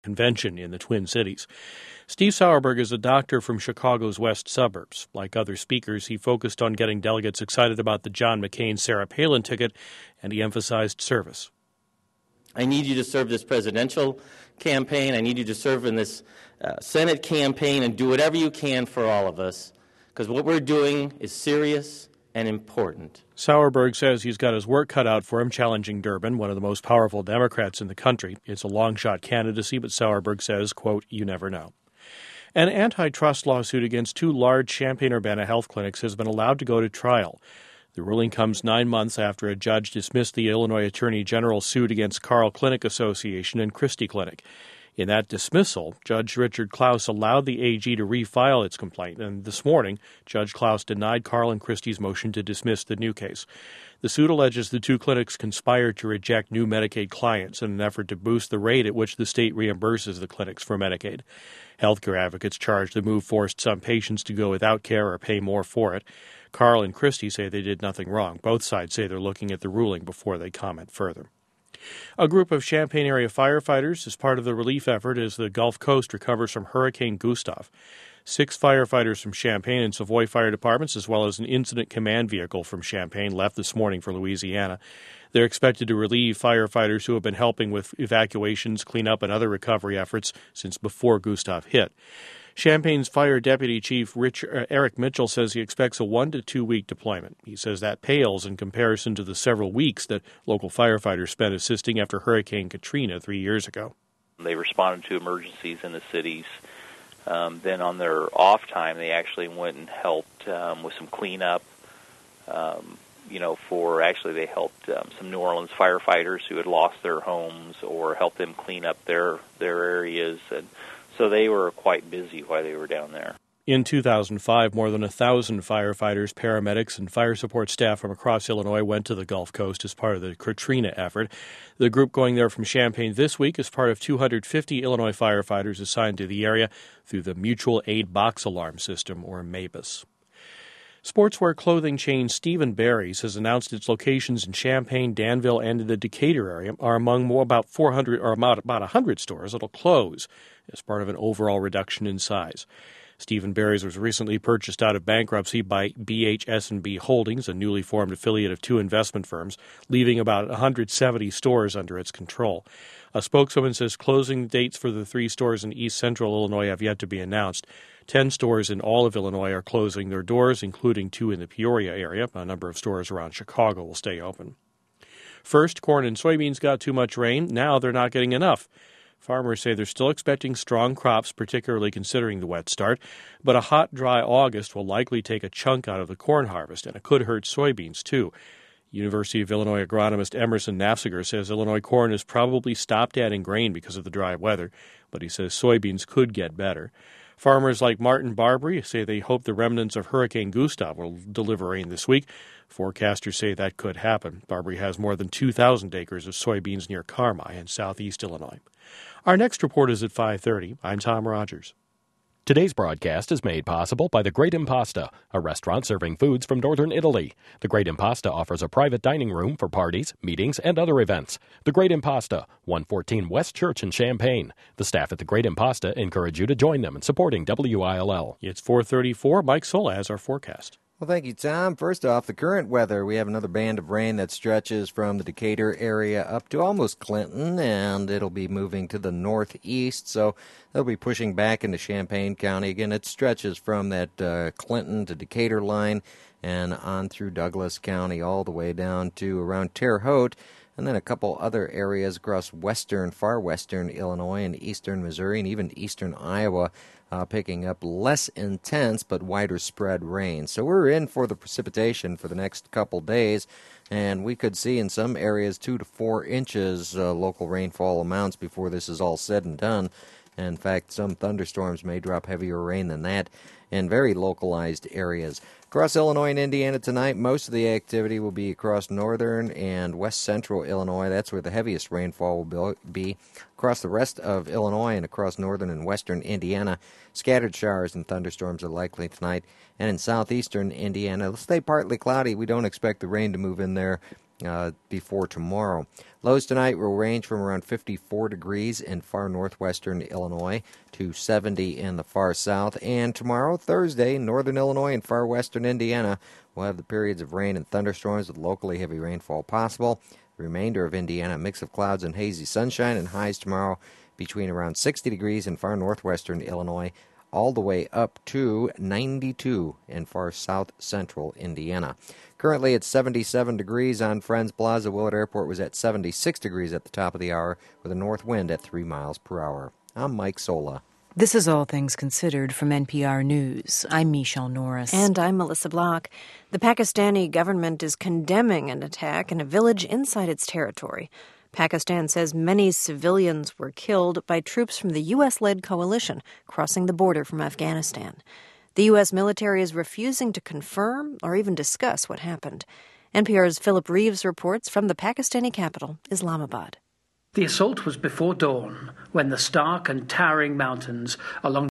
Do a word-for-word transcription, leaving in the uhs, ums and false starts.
convention in the Twin Cities. Steve Sauerberg is a doctor from Chicago's west suburbs. Like other speakers, he focused on getting delegates excited about the John McCain-Sarah Palin ticket, and he emphasized service. I need you to serve this presidential campaign. I need you to serve in this uh, Senate campaign and do whatever you can for all of us, because what we're doing is serious and important. Sauerberg says he's got his work cut out for him challenging Durbin, one of the most powerful Democrats in the country. It's a long-shot candidacy, but Sauerberg says, quote, you never know. An antitrust lawsuit against two large Champaign-Urbana health clinics has been allowed to go to trial. The ruling comes nine months after a judge dismissed the Illinois Attorney General's suit against Carle Clinic Association and Christie Clinic. In that dismissal, Judge Richard Klaus allowed the A G to refile its complaint, and this morning, Judge Klaus denied Carle and Christie's motion to dismiss the new case. The suit alleges the two clinics conspired to reject new Medicaid clients in an effort to boost the rate at which the state reimburses the clinics for Medicaid. Healthcare advocates charge the move forced some patients to go without care or pay more for it. Carle and Christie say they did nothing wrong. Both sides say they're looking at the ruling before they comment further. A group of Champaign area firefighters is part of the relief effort as the Gulf Coast recovers from Hurricane Gustav. Six firefighters from Champaign and Savoy fire departments, as well as an incident command vehicle from Champaign, left this morning for Louisiana. They're expected to relieve firefighters who have been helping with evacuations, cleanup, and other recovery efforts since before Gustav hit. Champaign's Fire Deputy Chief Rich, uh, Eric Mitchell says he expects a one to two week deployment. He says that pales in comparison to the several weeks that local firefighters spent assisting after Hurricane Katrina three years ago. They responded to emergencies in the cities. Um, then on their off time, they actually went and helped um, with some cleanup. Um, you know, for actually they helped um, some New Orleans firefighters who had lost their homes or helped them clean up their, their areas. And so they were quite busy while they were down there. In two thousand five, more than one thousand firefighters, paramedics, and fire support staff from across Illinois went to the Gulf Coast as part of the Katrina effort. The group going there from Champaign this week is part of two hundred fifty Illinois firefighters assigned to the area through the Mutual Aid Box Alarm System, or MABUS. Sportswear clothing chain Stephen Barry's has announced its locations in Champaign, Danville, and in the Decatur area are among more about four hundred or about, about one hundred stores that will close as part of an overall reduction in size. Stephen Barry's was recently purchased out of bankruptcy by B H S and B Holdings, a newly formed affiliate of two investment firms, leaving about one hundred seventy stores under its control. A spokeswoman says closing dates for the three stores in east central Illinois have yet to be announced. Ten stores in all of Illinois are closing their doors, including two in the Peoria area. A number of stores around Chicago will stay open. First, corn and soybeans got too much rain. Now they're not getting enough. Farmers say they're still expecting strong crops, particularly considering the wet start, but a hot, dry August will likely take a chunk out of the corn harvest, and it could hurt soybeans, too. University of Illinois agronomist Emerson Nafziger says Illinois corn has probably stopped adding grain because of the dry weather, but he says soybeans could get better. Farmers like Martin Barbary say they hope the remnants of Hurricane Gustav will deliver rain this week. Forecasters say that could happen. Barbary has more than two thousand acres of soybeans near Carmi in southeast Illinois. Our next report is at five thirty. I'm Tom Rogers. Today's broadcast is made possible by The Great Impasta, a restaurant serving foods from northern Italy. The Great Impasta offers a private dining room for parties, meetings, and other events. The Great Impasta, one fourteen West Church in Champaign. The staff at The Great Impasta encourage you to join them in supporting W I L L. It's four thirty-four. Mike Sola has our forecast. Well, thank you, Tom. First off, the current weather. We have another band of rain that stretches from the Decatur area up to almost Clinton, and it'll be moving to the northeast, so they'll be pushing back into Champaign County. Again, it stretches from that uh, Clinton to Decatur line and on through Douglas County all the way down to around Terre Haute, and then a couple other areas across western, far western Illinois and eastern Missouri and even eastern Iowa. Uh, picking up less intense but wider spread rain. So we're in for the precipitation for the next couple days, and we could see in some areas two to four inches uh, local rainfall amounts before this is all said and done. In fact, some thunderstorms may drop heavier rain than that in very localized areas. Across Illinois and Indiana tonight, most of the activity will be across northern and west central Illinois. That's where the heaviest rainfall will be. Across the rest of Illinois and across northern and western Indiana, scattered showers and thunderstorms are likely tonight. And in southeastern Indiana, it'll stay partly cloudy. We don't expect the rain to move in there uh, before tomorrow. Lows tonight will range from around fifty-four degrees in far northwestern Illinois to seventy in the far south. And tomorrow, Thursday, northern Illinois and far western Indiana will have the periods of rain and thunderstorms with locally heavy rainfall possible. The remainder of Indiana, a mix of clouds and hazy sunshine, and highs tomorrow between around sixty degrees in far northwestern Illinois, all the way up to ninety-two in far south central Indiana. Currently it's seventy-seven degrees on Friends Plaza. Willard Airport was at seventy-six degrees at the top of the hour with a north wind at three miles per hour. I'm Mike Sola. This is All Things Considered from N P R News. I'm Michelle Norris. And I'm Melissa Block. The Pakistani government is condemning an attack in a village inside its territory. Pakistan says many civilians were killed by troops from the U S-led coalition crossing the border from Afghanistan. The U S military is refusing to confirm or even discuss what happened. N P R's Philip Reeves reports from the Pakistani capital, Islamabad. The assault was before dawn, when the stark and towering mountains along